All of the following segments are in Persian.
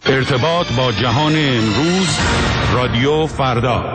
ارتباط با جهان امروز، رادیو فردا.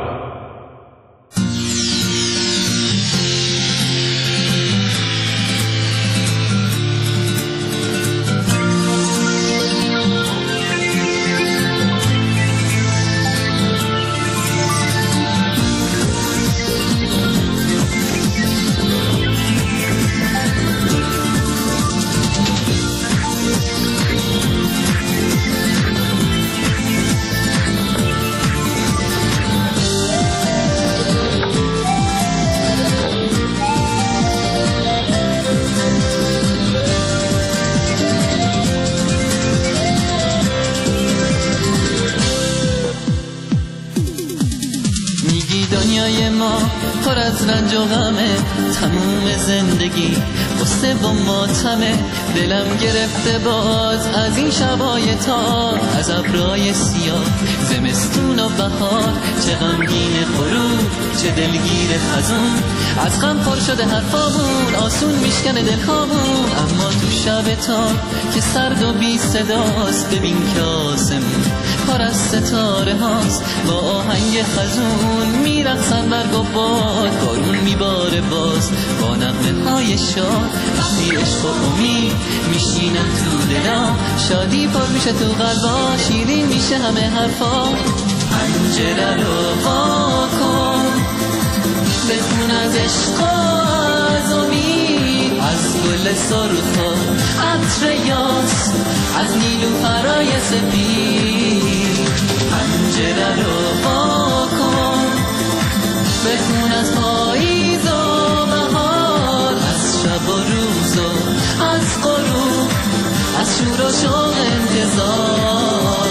پر از رنج و غمه، تموم زندگی غصه و ماتمه. دلم گرفته باز از این شبای تار، از ابرای سیاه زمستون و بهار. چه غمگین غروب، چه دلگیر خزون، از غم پر شده حرفامون، آسون میشکنه دلهامون. اما تو شب تار که سرد و بی صداست، ببین که آسمون پر از ستاره هاست. با آهنگ خزون میرقصن برگ و باد، بارون میباره باز با نغمه های شاد. وقتی عشق و امید میشینن تو دلم، شادی پر میشه تو قلبا، شیرین میشه همه حرفا. پنجره رو وا کن، بخون از عشق و از امید، از گل سرخ و عطر یاس، از نیلوفرای سپید. پنجره رو وا کن، بخون از پاییز و بهار، از شب و روز و از غروب، از شور و شوق انتظار.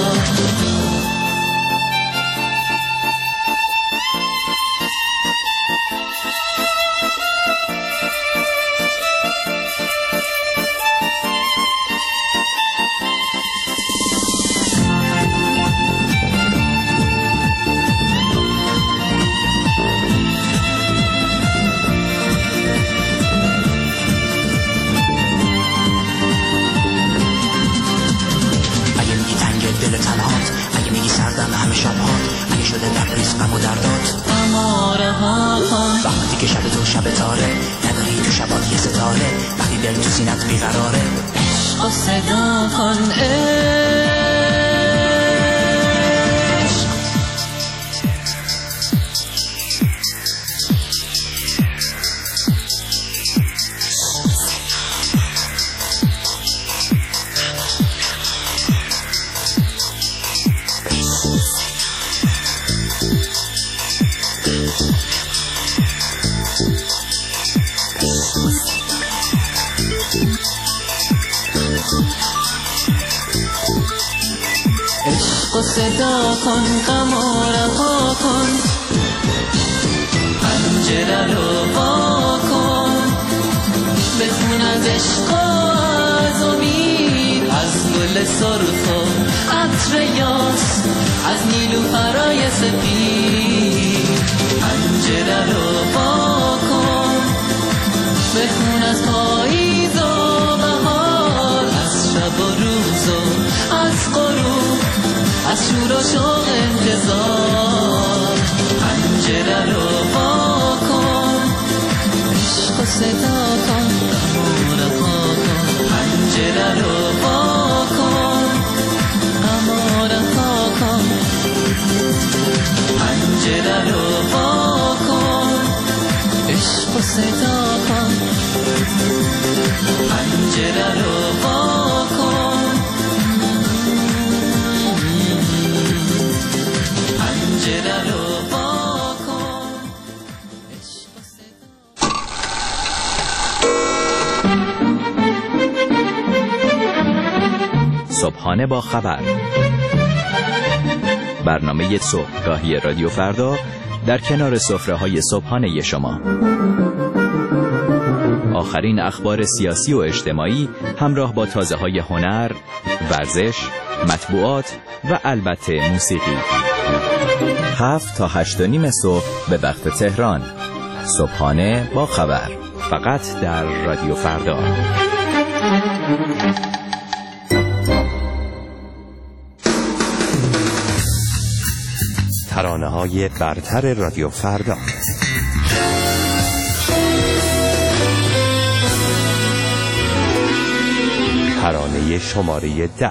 وقتی که شب تو شب تاره، نداری تو شبات یه ستاره، وقتی دل تو سینت بیقراره، عشق و صدا کن عشق. عشق و صدا کن، غم و رها کن، پنجره رو وا کن، بخون از عشق و از امید، از گل سرخ و عطر یاس، از نیلوفرای سپید. پنجره رو وا کن، بخون از پاییز و بهار، از شب و روز و از غروب، از شور و شوق انتظار. پنجره رو وا کن، عشق و صدا کن، غم و رها کن. پنجره رو وا کن، غم و رها کن. پنجره رو وا کن، عشق و صدا کن. پنجره رو وا کن، پنجره رو وا کن، عشق و صدا. صبحانه با خبر، برنامه صبحگاهی رادیو فردا در کنار سفره‌های صبحانه شما. آخرین اخبار سیاسی و اجتماعی همراه با تازه‌های هنر، ورزش، مطبوعات و البته موسیقی. 7 تا 8:30 صبح به وقت تهران. صبحانه با خبر، فقط در رادیو فردا. ترانه‌های برتر رادیو فردا. ترانه شماره 10.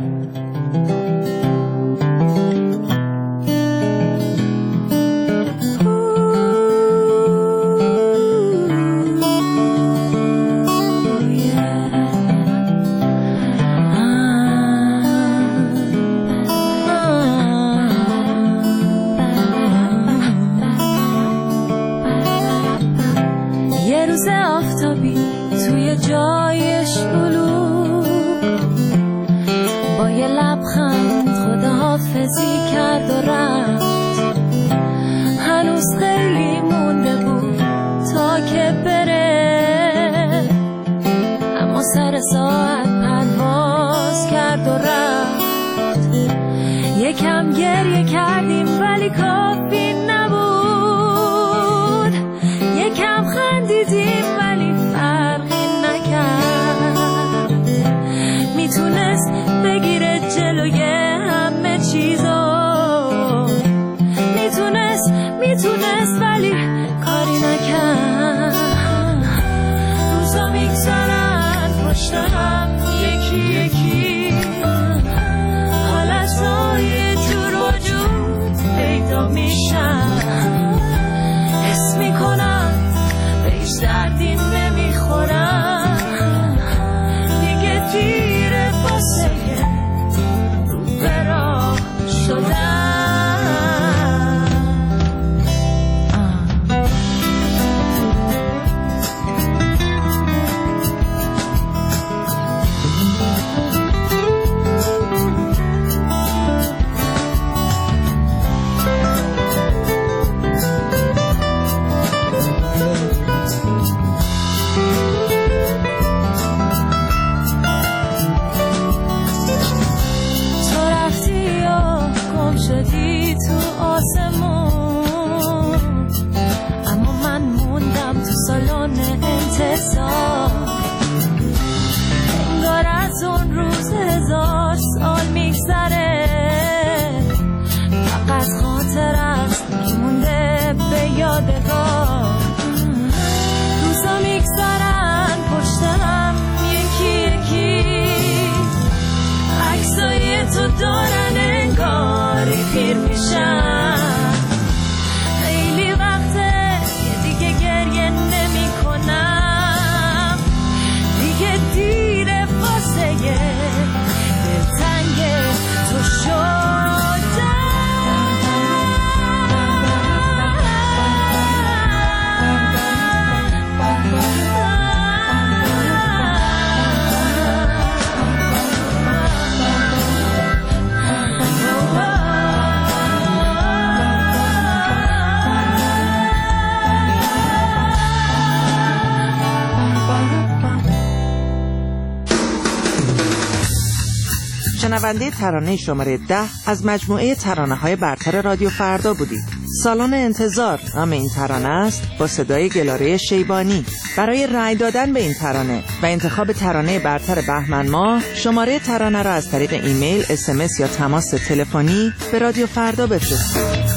شنونده ترانه شماره 10 از مجموعه ترانه‌های برتر رادیو فردا بودید. سالن انتظار نام این ترانه است، با صدای گلاره شیبانی. برای رأی دادن به این ترانه و انتخاب ترانه برتر بهمن ماه، شماره ترانه را از طریق ایمیل، SMS یا تماس تلفنی به رادیو فردا بفرستید.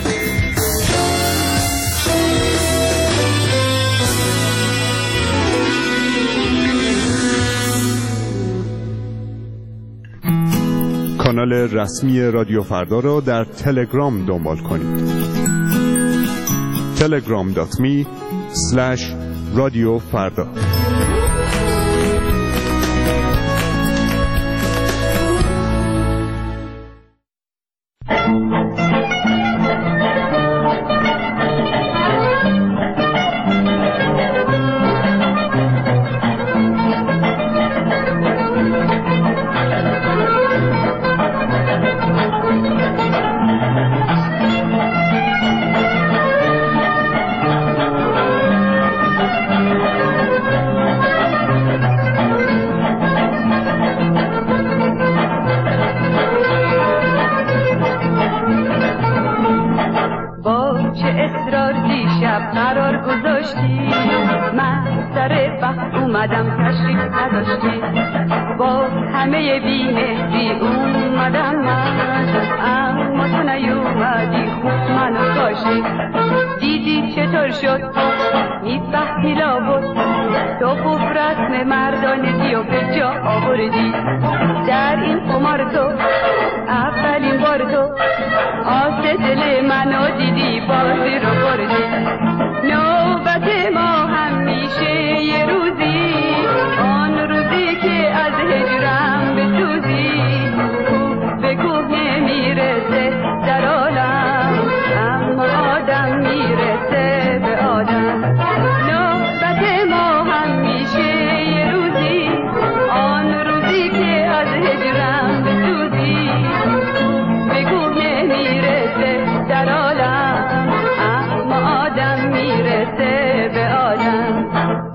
کانال رسمی رادیو فردا را در تلگرام دنبال کنید. telegram.me/radiofarda. اومدم تشریف نداشتی با همه بی‌مهری اومدم من اما تو نیومدی باشی. دیدی چطور شد میفهمی لابد تو خوب رسم مردانگی و به جا آوردی. در این قمار تو اولین بار تو آس دل منو دیدی بازی رو بردی. نوبت ما همیشه یه روزی، آن روزی که از هجرم بسوزی. کوه به کوه میرسه در عالم، اما آدم میرسه به آدم. نوبت ما همیشه یه روزی، آن روزی که از هجرم بسوزی. کوه به کوه میرسه در عالم، اما آدم میرسه به آدم.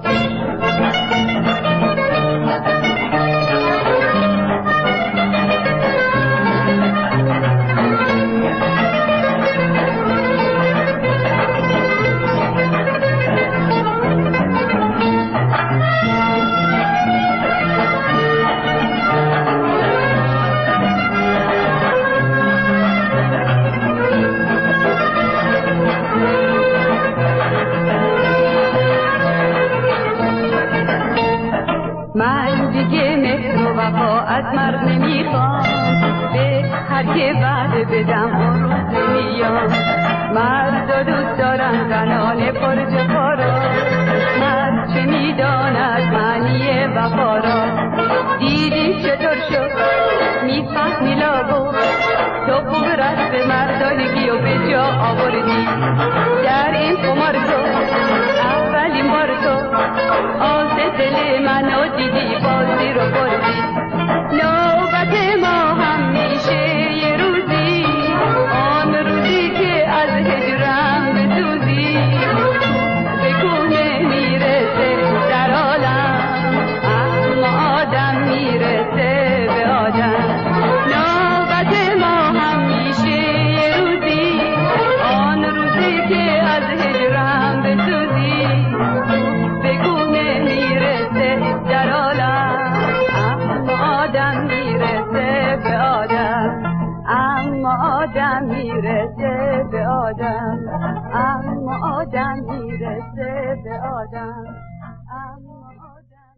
من دیگه مهر و وفا از مرد نمیخوام، به هر که وعده بدم اون روز نمیام. مرد دوست دارن زنان پرجفا را، مرد چه میداند معنی وفا را. دیدی چطور شد میفهمی لابد تو خوب رسم مردانگی و به جا آوردی. در این قمار تو اولین بار تو آس دل منو دیدی بازی رو بردی. نوبت ما همیشه یه روزی، آن روزی که از هجرم بسوزی. به کوه میرسه در عالم، اما آدم میرسه به آدم. نوبت ما همیشه یه روزی، آن روزی که از هجرم بسوزی. به کوه میرسه در عالم، اما آدم میرسه به آدم. اما آدم میرسه به آدم، اما آدم میرسه به آدم، اما آدم.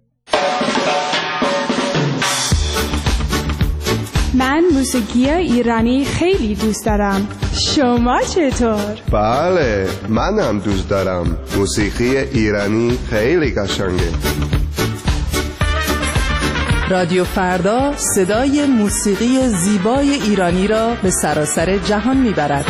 من موسیقی ایرانی خیلی دوست دارم. شما چطور؟ بله، منم دوست دارم. موسیقی ایرانی خیلی قشنگه. رادیو فردا صدای موسیقی زیبای ایرانی را به سراسر جهان میبرد.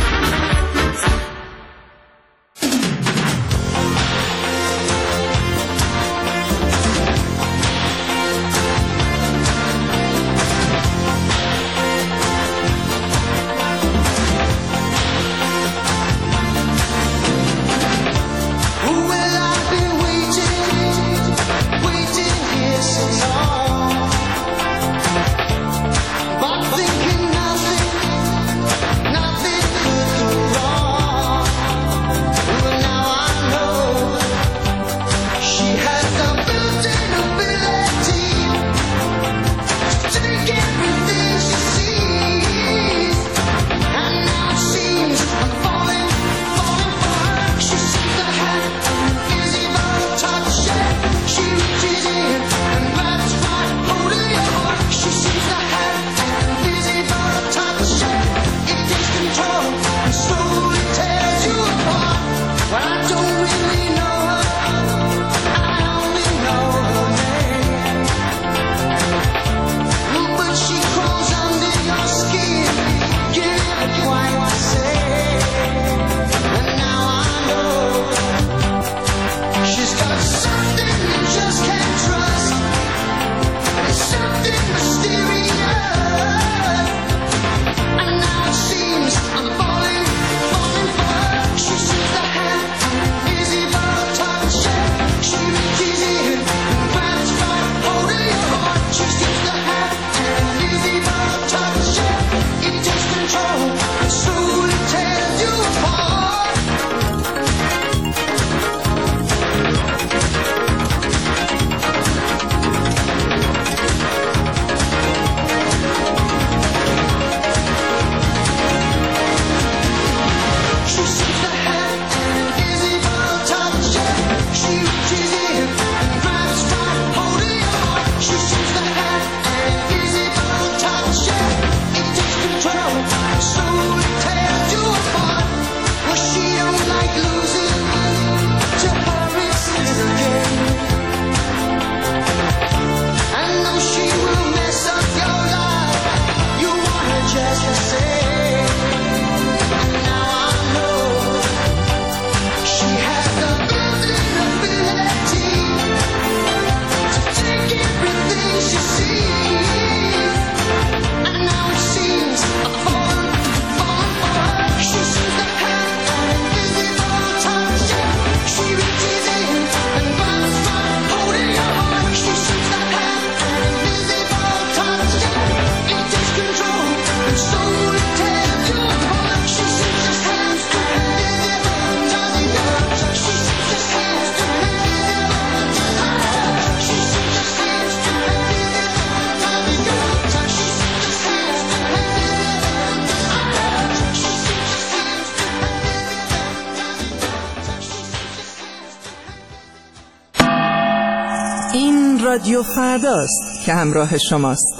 But thinking nothing رادیو فرداست که همراه شماست.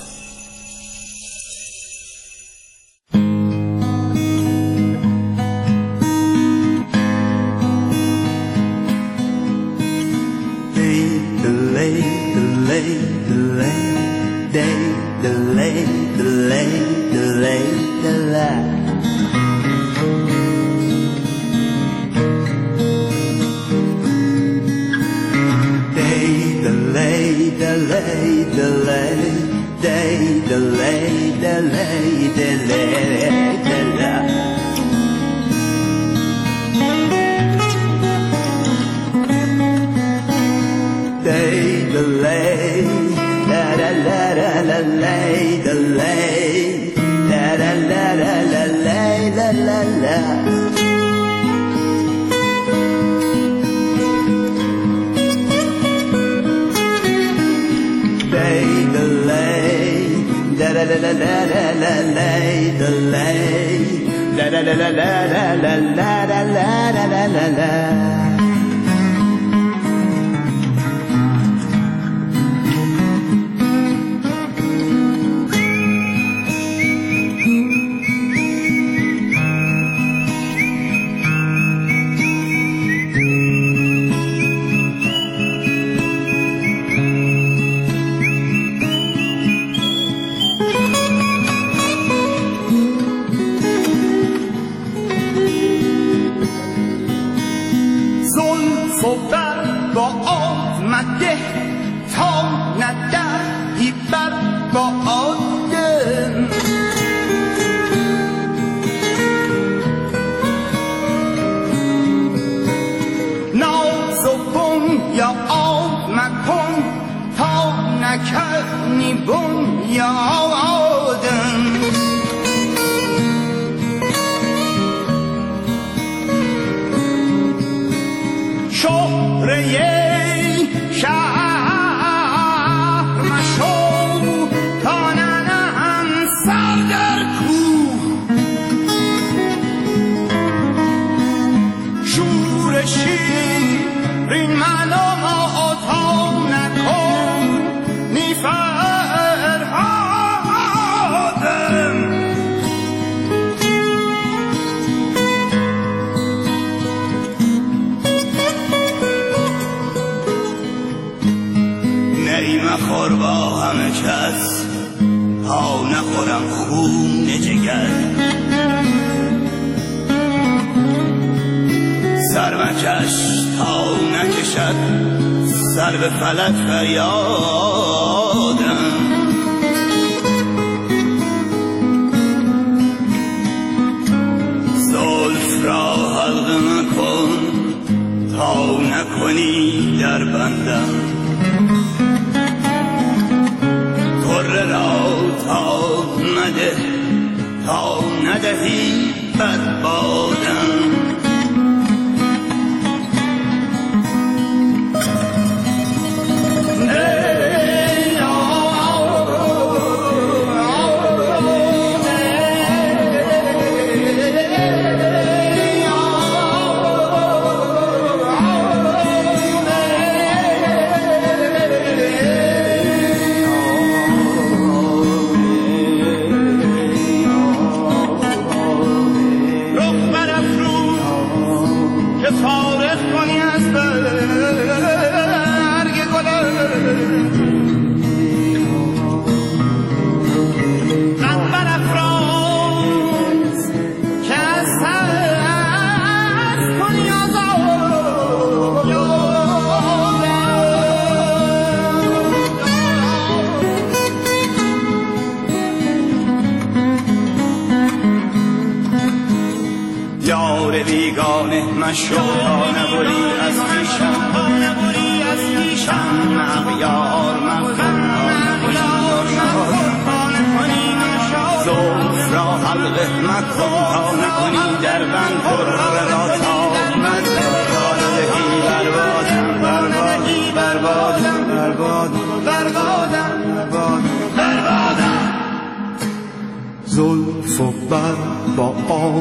زلف و بر با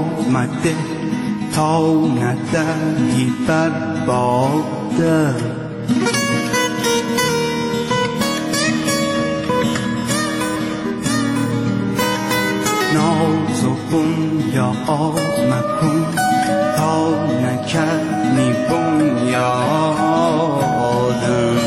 آمده تا ندهی بر باده آز مکن تا نکردی بنیادم.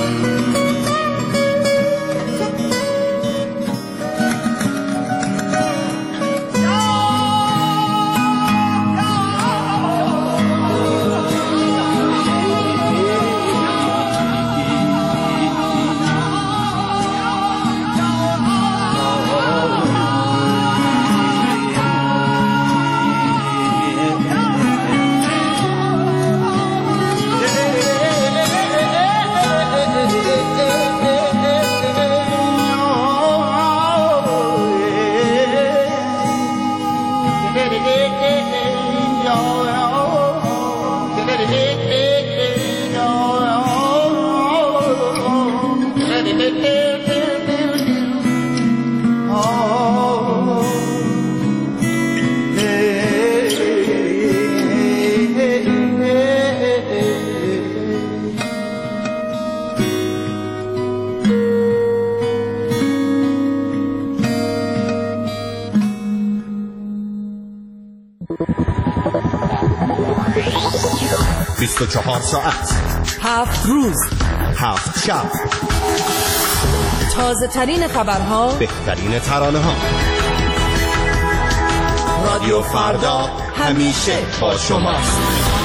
ساعت 7 روز 7 شب، تازه ترین خبرها، بهترین ترانه ها. رادیو فردا همیشه با شماست.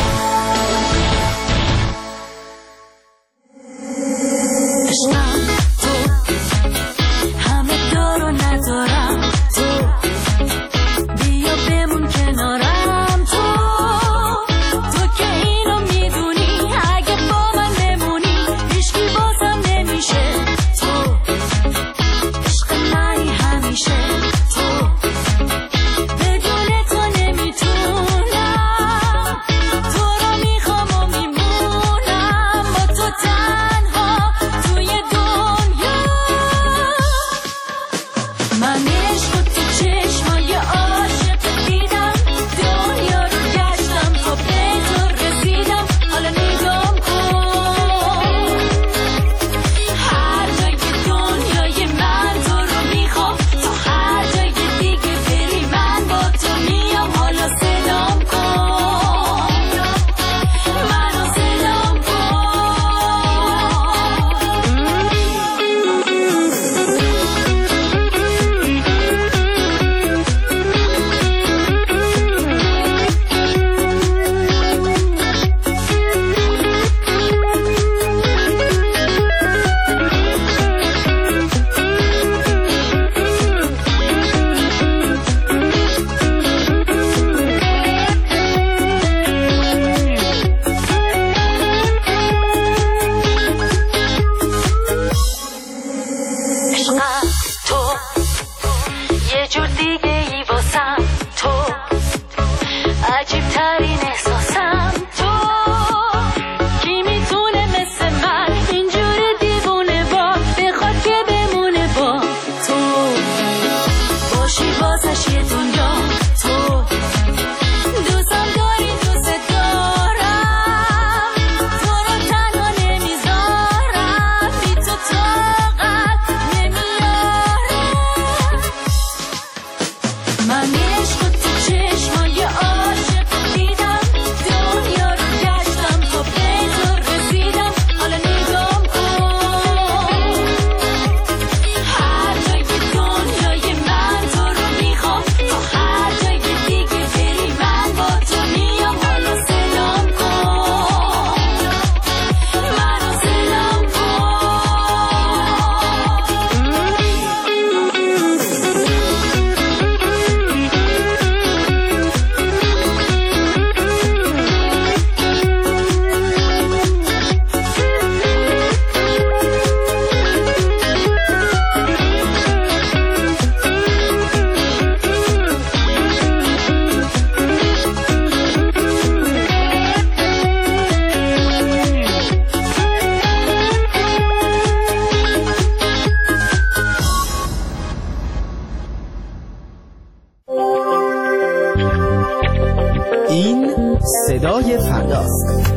صدای فرداست.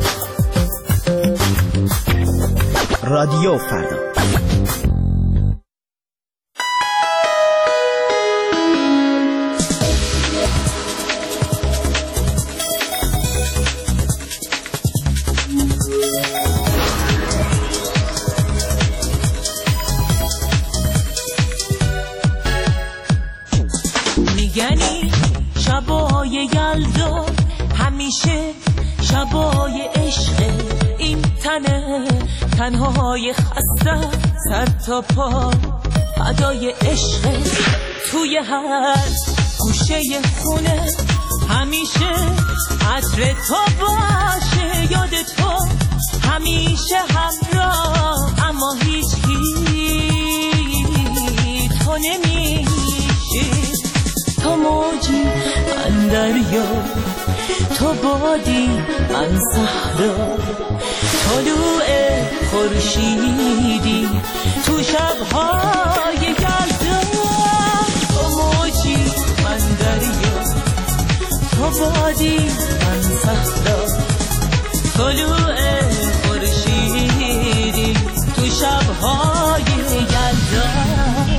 رادیو فردا. میگنی شبای یلدا همیشه شبای عشق، این تنهای خسته سر تا پا فدای عشق. توی هر گوشه خونه همیشه عطر تو باشه، یاد تو همیشه همراه، اما هیچ تو نمیشی. تو موجی من دریا، تو بادی من صحرا، طلوع خورشیدی تو شب‌های یلدا. تو موجی من دریا، تو بادی من صحرا، طلوع خورشیدی تو شب‌های یلدا.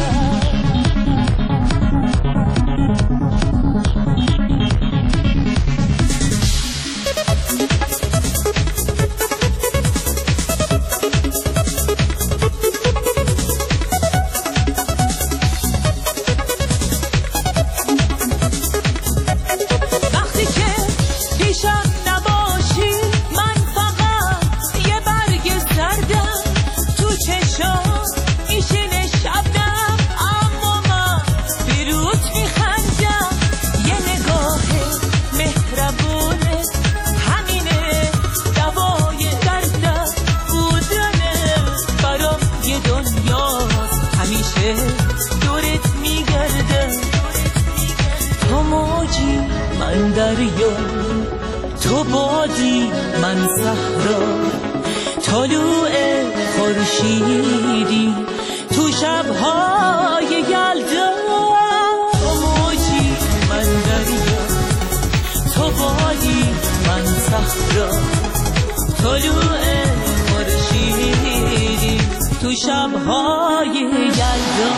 دورت میگرده. تو موجی من دریا، تو بادی من صحرا، طلوع خورشیدی تو شب‌های یلدا. تو موجی من دریا، تو بادی من صحرا، طلوع خورشیدی تو شب‌های یلدا.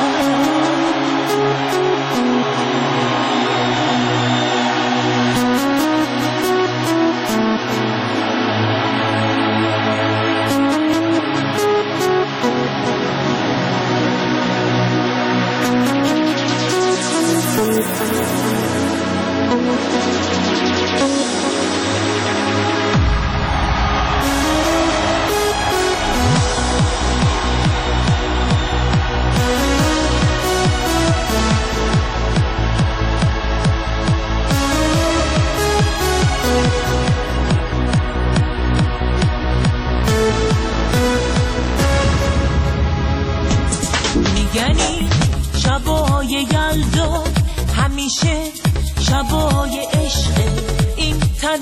میگنی شبای یلدا همیشه شبای عشق، این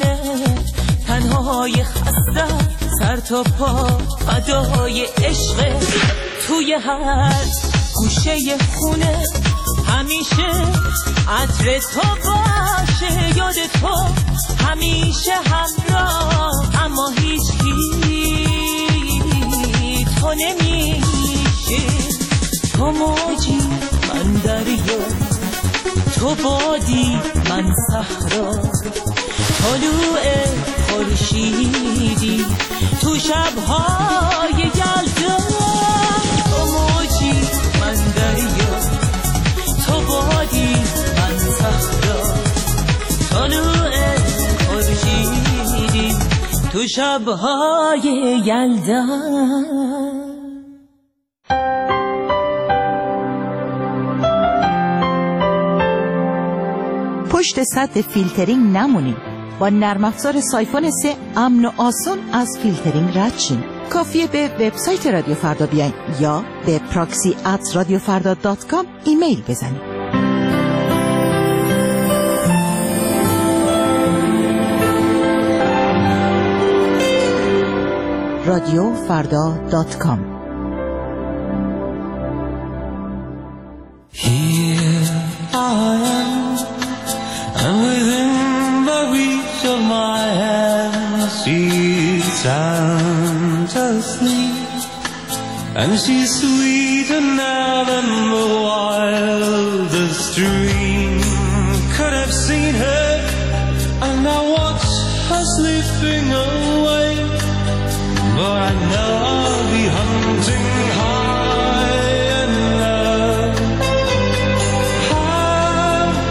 تنهای خسته سر تا پا فدای عشق. توی هر گوشه خونه همیشه عطر تو باشه، یاد تو همیشه همراه، اما هیچ تو نمیشه. تو موجی من دریا، تو بادی من صحرا، طلوع خورشیدی تو شب‌های یلدا. تو موجی من دریا، تو بادی من صحرا، طلوع خورشیدی تو شب‌های یلدا. پشت سد فیلترینگ نمونید. با نرم افزار سایفون 3 امن و آسون از فیلترینگ رد شین. کافیه به وبسایت رادیو فردا بیاین یا به proxy@radiofarda.com ایمیل بزنید. radiofarda.com. Here I am, and within the reach of my hand, she's sound asleep, and she's sweeter now than the wildest dream could have seen her. And I watch her slipping away, but I know I'll be hunting high and low. How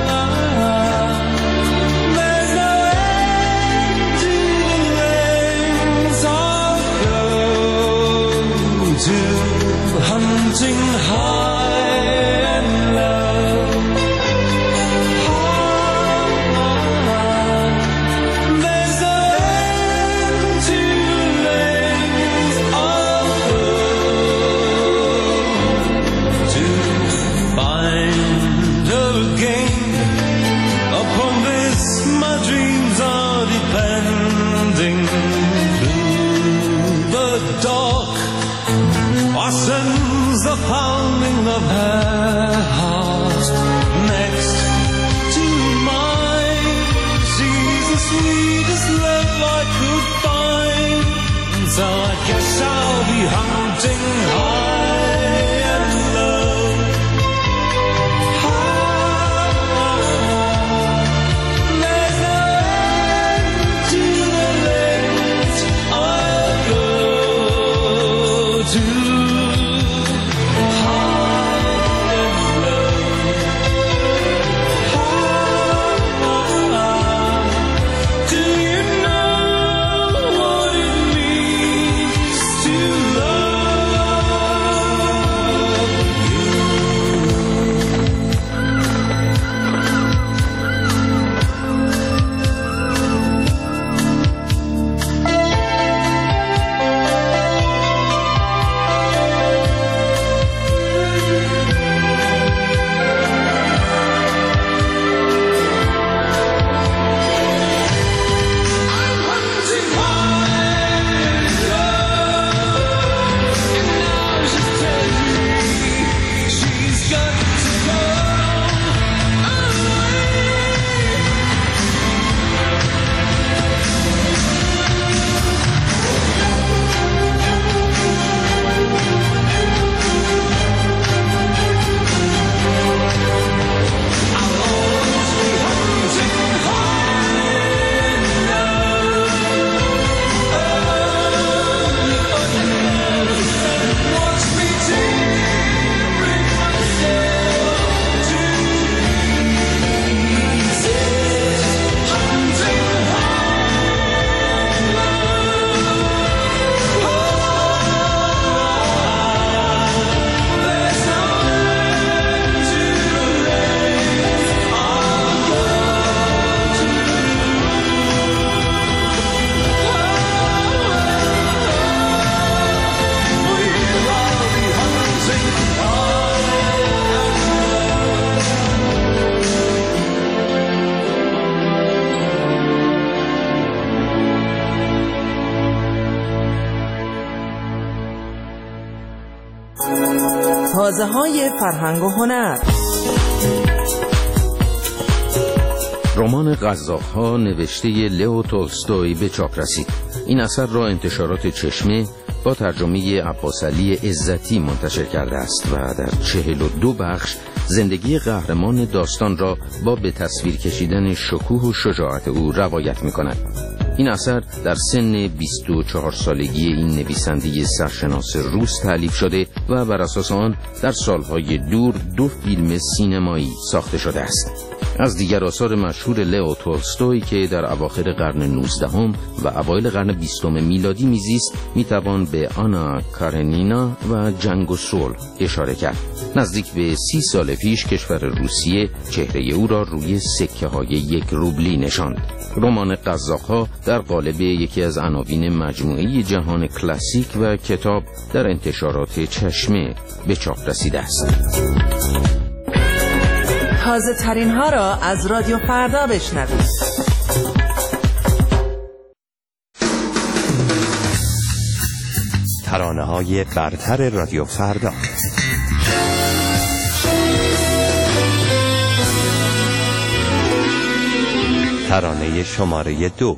تازه‌های فرهنگ و هنر. رمان قزاق‌ها نوشته لئو تولستوی به چاپ رسید. این اثر را انتشارات چشمه با ترجمه عباسعلی عزتی منتشر کرده است و در 42 بخش زندگی قهرمان داستان را با به تصویر کشیدن شکوه و شجاعت او روایت می‌کند. این اثر در سن 24 سالگی این نویسنده سرشناس روس تألیف شده و بر اساس آن در سالهای دور 2 فیلم سینمایی ساخته شده است. از دیگر آثار مشهور لئو تولستوی که در اواخر قرن 19 و اوایل قرن 20 میلادی میزیست میتوان به آنا کارنینا و جنگ و صلح اشاره کرد. نزدیک به 30 سال پیش کشور روسیه چهره او را روی سکه های 1 روبلی نشاند. رمان قزاق‌ها در قالب یکی از عناوین مجموعه جهان کلاسیک و کتاب در انتشارات چشمه به چاپ رسیده است. تازه ترین ها را از رادیو فردا بشنوید. ترانه های برتر رادیو فردا. ترانه شماره 2.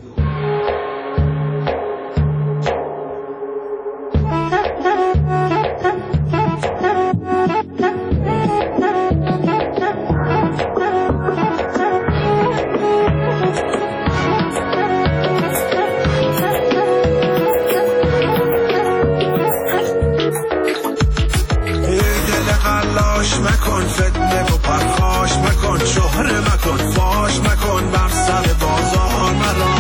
مکن فتنه و پرخاش مکن، شهره مکن، فاش مکن بر سر بازار مرا.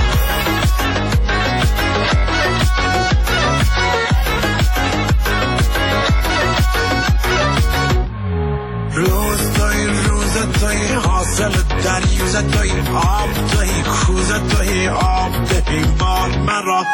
روز توی روز توی حاصل دریوز توی آب توی کوز توی آب دهی بار مرا.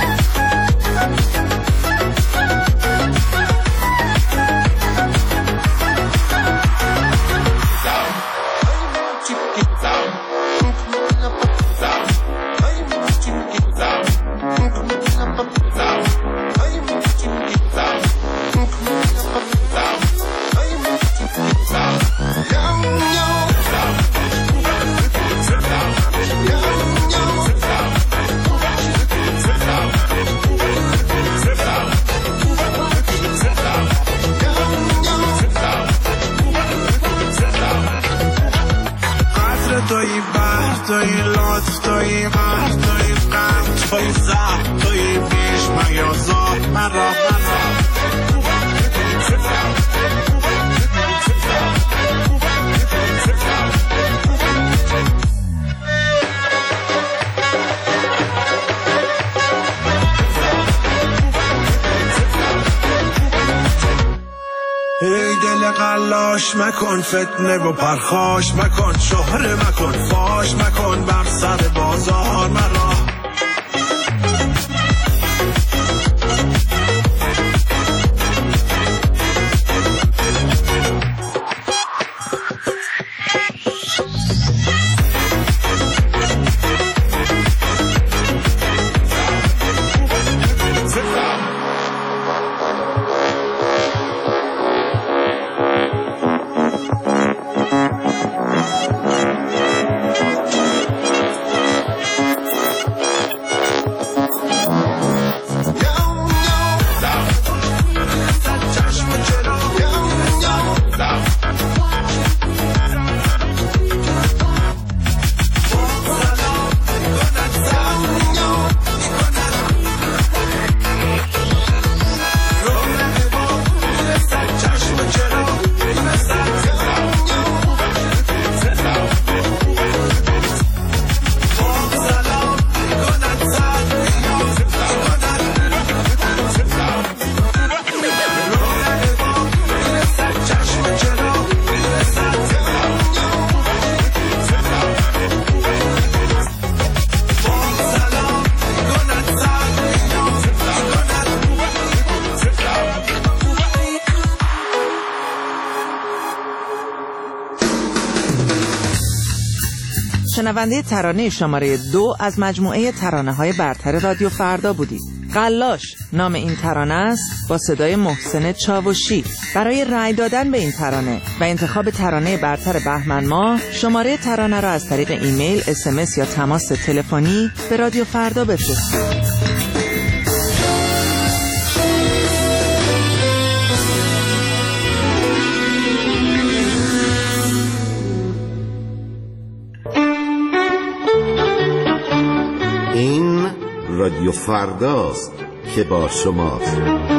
توی بحر توی لطف توی مهر توی غم توی زهر توی بیش میازار مرا. ای دل قلاش مکن فتنه و پرخاش مکن، شهره مکن، فاش مکن بر سر بازار مرا. شنونده ترانه شماره 2 از مجموعه ترانه های برتر رادیو فردا بودید. قلاش نام این ترانه است با صدای محسن چاوشی. برای رأی دادن به این ترانه و انتخاب ترانه برتر بهمن ماه شماره ترانه را از طریق ایمیل، SMS یا تماس تلفنی به رادیو فردا بفرستید. این رادیو فرداست که با شماست.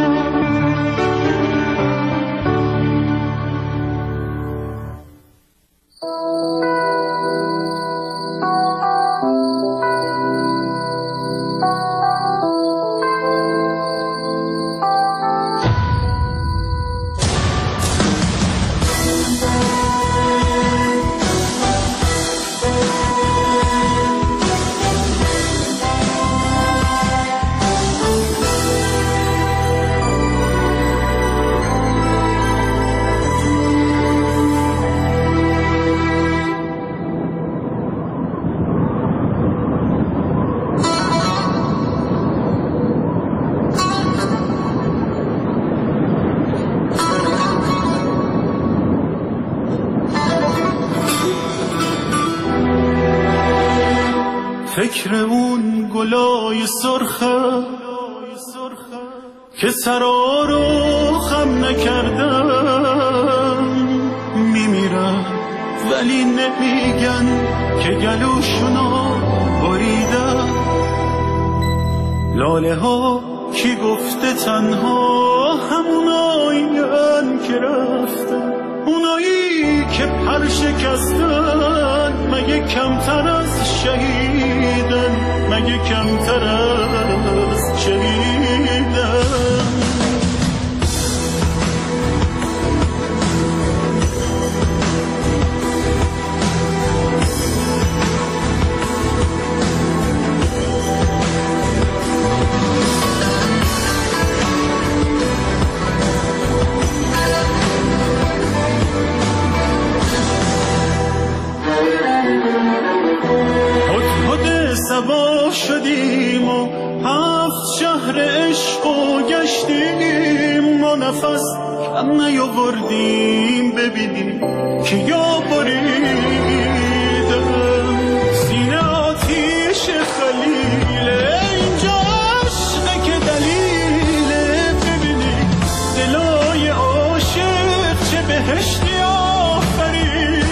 فکر اون گلای سرخه که سرا رو خم نکردن میمیرن ولی نمیگن که گلوشونو بریدن. لاله ها کی گفته تنها همونایین که رفتن، اونایی که پر شکستن مگه کمتر از شهیدن، مگه کمتر از شهیدن. سبا شدیم و 7 شهر عشق و گشتیم، ما نفس کم نیاوردیم ببینیم که یا بریدم. سینه آتیش خلیله اینجا عشقه که دلیله، ببینیم دلای عاشق چه بهشتی آفریدن.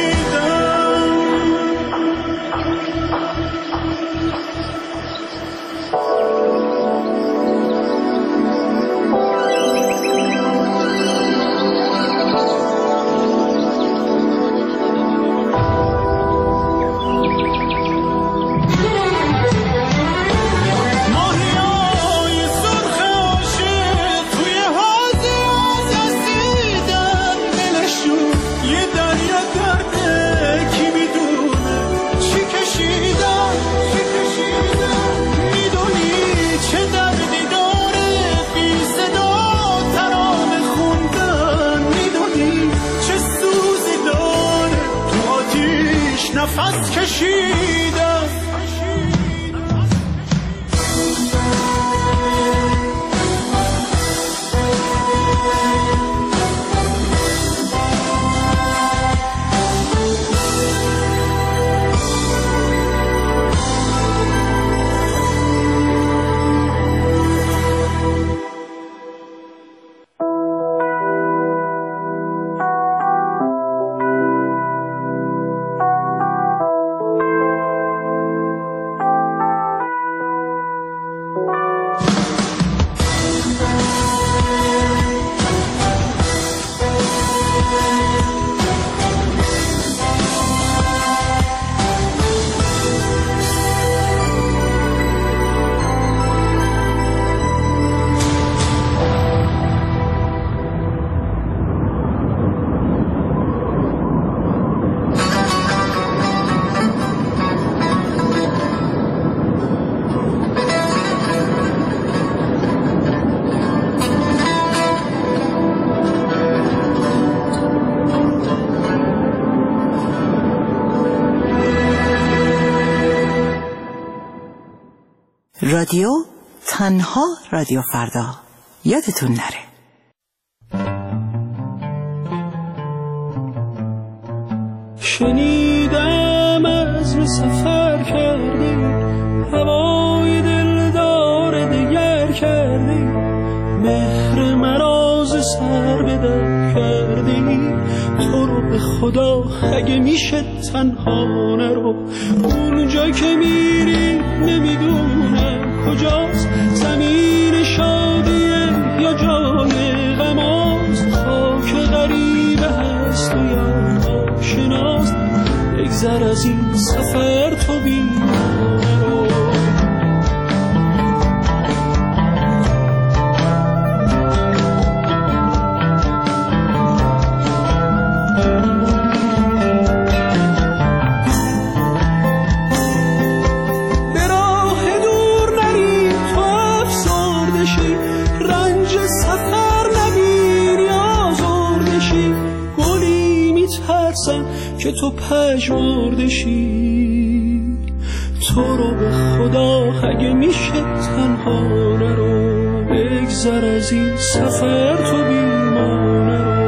نفس کشیدم رادیو تنها رادیو فردا یادتون نره. شنیدم عزم سفر کردی، هوای دلدار دگر کردی، مهر مراز سر به در کردی. تو رو به خدا اگه میشه تنها نرو، اونجا که میری نمیدونم کجاست، زمین شادیه یا جای غماست، خاک غریبه هست و یا آشناست. بگذر از این سفر تو بیمار رو. به راه دور نری تو افسرده شی، رنج سفر نبینی آزرده شی. گلی میترسم که تو پژمرده شی، تو رو به خدا اگه میشه تنها نرو. بگذر از این سفر تو بیمار نرو.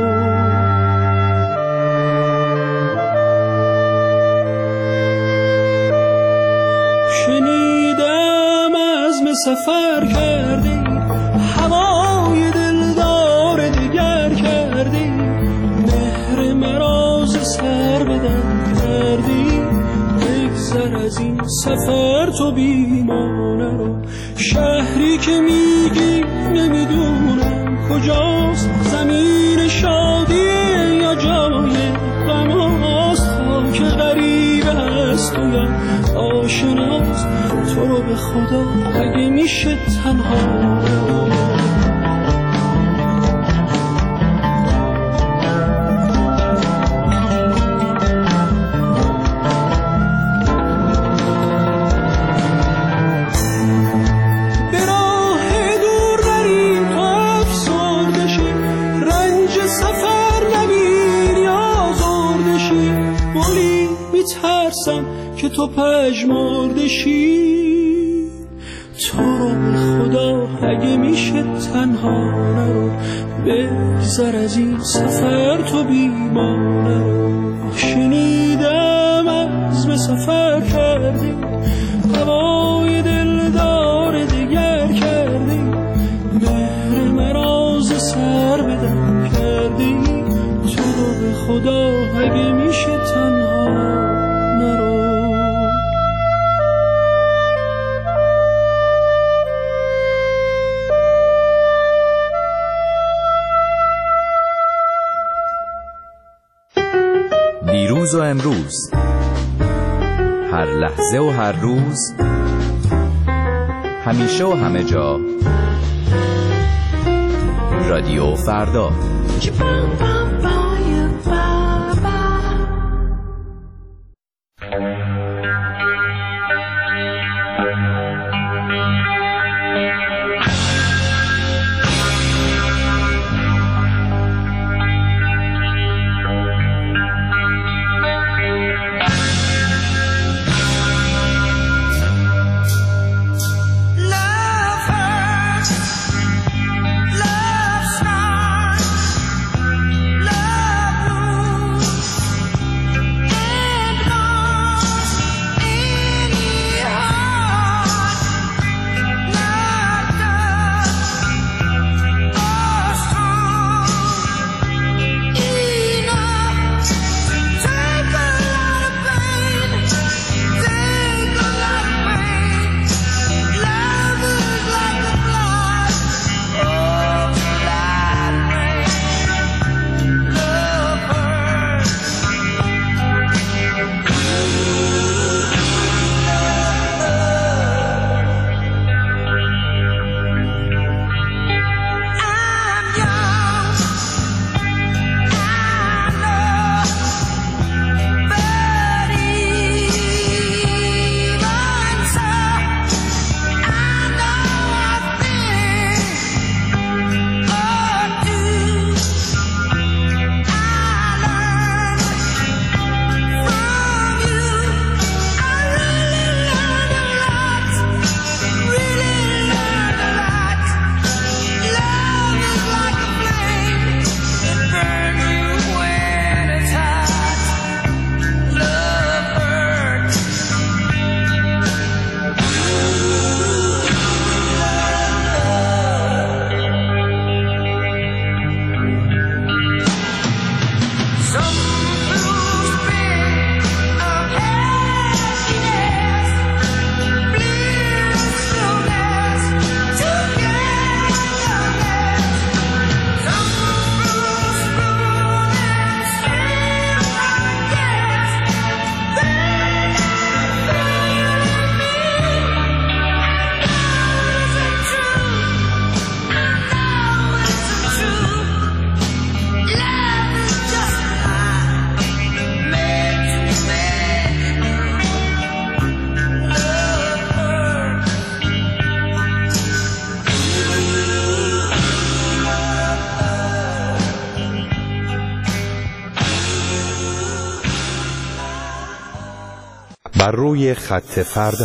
شنیدم عزم سفر کردی، هوای دلدار دگر کردی، مهر مراز سر بدن کردی. بگذر از این سفر تو بیمار نرو. شهری که میگی نمیدونم کجاست، زمین شادیه یا جای غماست، خاک غریبه هست و یا آشناست. تو رو به خدا اگه میشه تنها نرو. که تو پژمرده شی، تو رو به خدا اگه میشه تنها نرو. بگذر از این سفر تو بیمار نرو. شنیدم عزم سفر کردی، هوای دلدار دگر کردی، مهر مراز سر بدن کردی. تو رو به خدا اگه میشه تنها نرو. دیروز و امروز، هر لحظه و هر روز، همیشه و همه جا، رادیو فردا. Love بر روی خط فردا.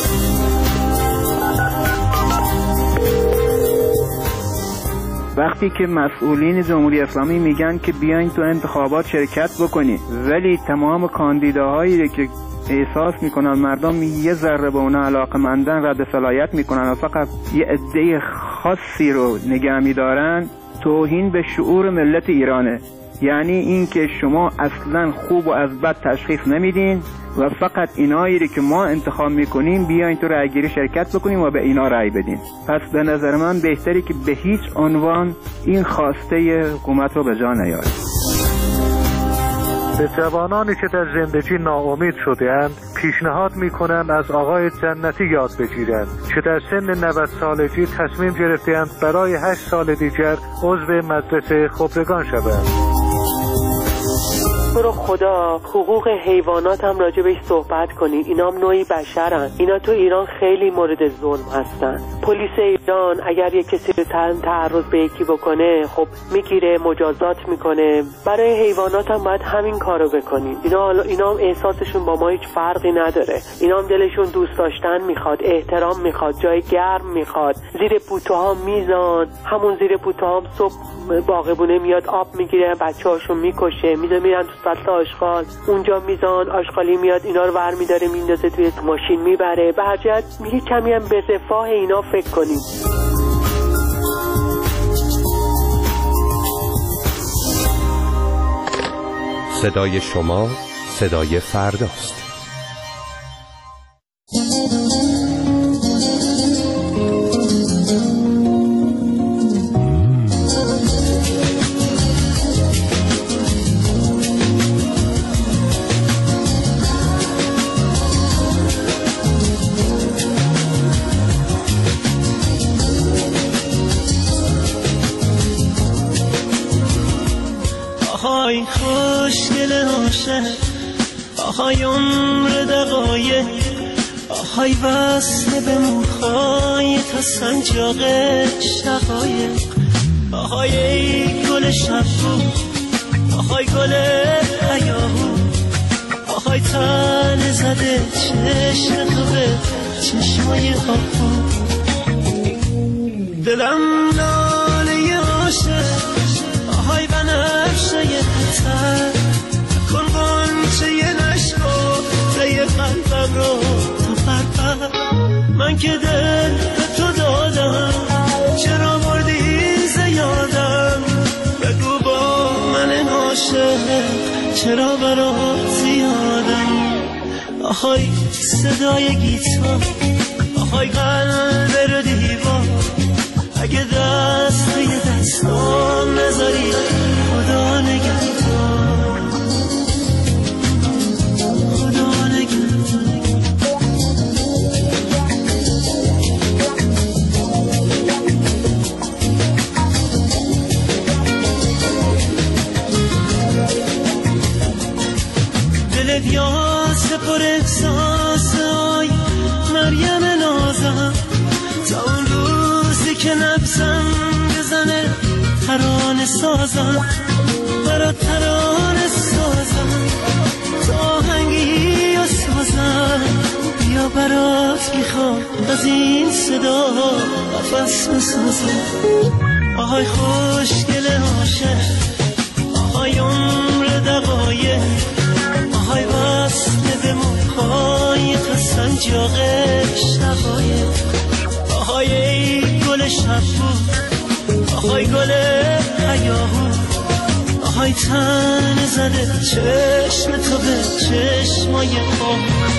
وقتی که مسئولین جمهوری اسلامی میگن که بیاین تو انتخابات شرکت بکنی، ولی تمام کاندیداهایی که احساس میکنن مردم یه ذره به اونا علاقه‌مندن رد صلاحیت میکنن و فقط یه عده خاصی رو نگه میدارن، توهین به شعور ملت ایرانه. یعنی این که شما اصلا خوب و از بد تشخیص نمیدین و فقط اینایی که ما انتخاب میکنیم بیاین تو رأیگیری شرکت بکنیم و به اینا رأی بدین. پس به نظر من بهتری که به هیچ عنوان این خواسته حکومت رو به جا نیاریم. به جوانانی که در زندگی ناامید شده‌اند پیشنهاد میکنم از آقای جنتی یاد بگیرند که در سن 90 سالگی تصمیم گرفته‌اند برای 8 سال دیگر عضو مجلس خبرگان شوند. تو رو خدا حقوق حیوانات هم راجع بهش صحبت کنید. اینا هم نوعی بشرن. اینا تو ایران خیلی مورد ظلم هستن. پلیس ایران اگر یک کسی رو تعرض به یکی بکنه خب میگیره، مجازات میکنه. برای حیوانات هم باید همین کارو بکنیم. اینا هم احساسشون با ما هیچ فرقی نداره. اینا هم دلشون دوست داشتن میخواد، احترام میخواد، جای گرم میخواد. زیر بوته‌ها میزان، همون زیر بوته‌ها هم صبح باغبونه میاد آب میگیره، بچه‌هاشون میکشه، میرن تو سطل آشغال، اونجا میزان آشغالی میاد اینا رو برمی‌داره میندازه توی ماشین میبره. به هر جهت میگه کمی هم به رفاه اینا فکر کنیم. صدای شما صدای فرداست. آهای خوشگل عاشق، آهای عمر دقایق، آهای وصل به موهای تا سنجاق شقایق، آهای ای گل شبو، آهای گل هیاهو، آهای تن زده چشم تو به چشمای آبو. دلم لاله عاشق، آهای بنفشه تر، کن غنچه نشکفته قلبم رو تا پرپر. من که دل به تو دادم، چرا بردی زیادم؟ بگو با من عاشق چرا برات زیادم؟ آهای صدای گیتار، آهای قلب رو دیوار، اگه دست به دستام نذاری خدا نگهدار، خدا نگهدار. دلت یاس پر احساس، آی مریم نازم، تا اون روزی که نبزم بزنه ترانه سازم، برا ترانه سازم، تا آهنگی و سازم. بیا برات میخوام از این صدا نفس بسازم. آهای خوشگل عاشق، آهای عمر دقایق، آهای وصل به موهای تا سنجاق شقایق، آهای ای گل شبو، آهای گل هیاهو، آهای تن زده چشم تو به چشمای آب.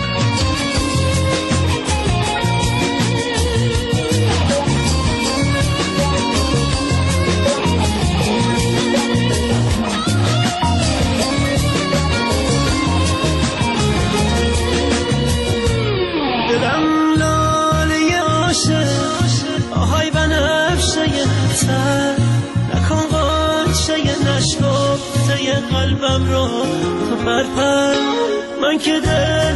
دلم لاله عاشق، آهای بنفشه تر، نکن غنچه نشکفته قلبم رو تو پرپر. من که دل